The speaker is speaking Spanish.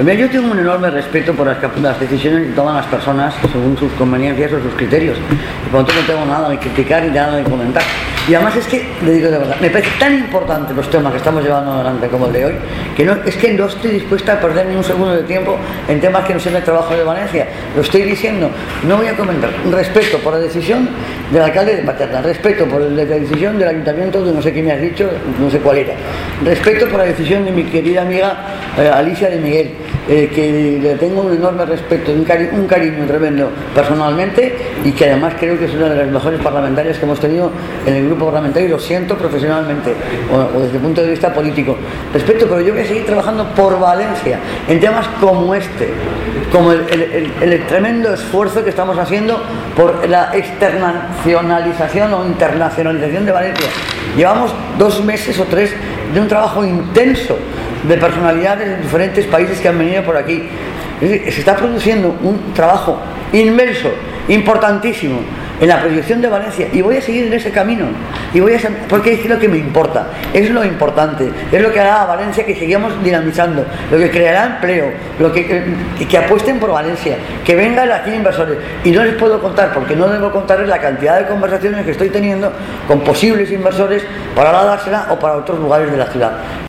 Mira, yo tengo un enorme respeto por las decisiones que toman las personas según sus conveniencias o sus criterios. Y por lo tanto no tengo nada de criticar ni nada de comentar. Y además es que, le digo de verdad, me parece tan importante los temas que estamos llevando adelante como el de hoy, que no estoy dispuesta a perder ni un segundo de tiempo en temas que no sean el trabajo de Valencia. Lo estoy diciendo, no voy a comentar. Respeto por la decisión del alcalde de Paterna, respeto por la decisión del ayuntamiento de no sé qué me has dicho, no sé cuál era, respeto por la decisión de mi querida amiga Alicia de Miguel, que le tengo un enorme respeto, un cariño tremendo personalmente, y que además creo que es una de las mejores parlamentarias que hemos tenido en el grupo parlamentario, y lo siento profesionalmente o desde el punto de vista político. Respeto, pero yo voy a seguir trabajando por Valencia en temas como este, como el tremendo esfuerzo que estamos haciendo por la externalización o internacionalización de Valencia. Llevamos 2 meses o 3 de un trabajo intenso de personalidades de diferentes países que han venido por aquí. Es decir, se está produciendo un trabajo inmenso, importantísimo en la proyección de Valencia, y voy a seguir en ese camino, porque es lo que me importa, es lo importante, es lo que hará a Valencia que sigamos dinamizando, lo que creará empleo, que apuesten por Valencia, que vengan aquí inversores. Y no les puedo contar, porque no debo contarles la cantidad de conversaciones que estoy teniendo con posibles inversores para la dársela o para otros lugares de la ciudad.